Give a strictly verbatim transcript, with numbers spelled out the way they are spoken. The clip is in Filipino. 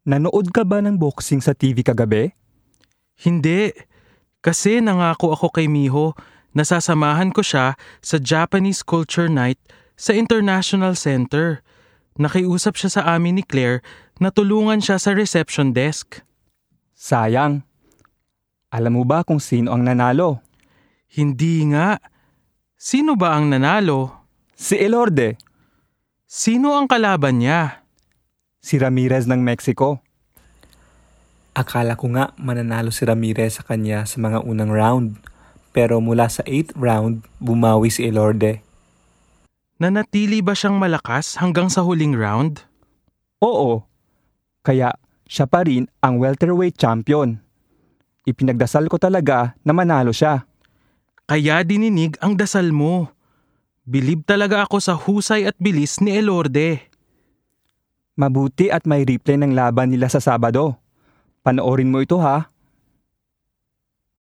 Nanood ka ba ng boxing sa T V kagabi? Hindi. Kasi nangako ako kay Miho na sasamahan ko siya sa Japanese Culture Night sa International Center. Nakiusap siya sa amin ni Claire na tulungan siya sa reception desk. Sayang. Alam mo ba kung sino ang nanalo? Hindi nga. Sino ba ang nanalo? Si Elorde. Sino ang kalaban niya? Si Ramirez ng Mexico. Akala ko nga mananalo si Ramirez sa kanya sa mga unang round. Pero mula sa eighth round, bumawi si Elorde. Nanatili ba siyang malakas hanggang sa huling round? Oo. Kaya siya pa rin ang welterweight champion. Ipinagdasal ko talaga na manalo siya. Kaya dininig ang dasal mo. Bilib talaga ako sa husay at bilis ni Elorde. Mabuti at may replay ng laban nila sa Sabado. Panoorin mo ito ha.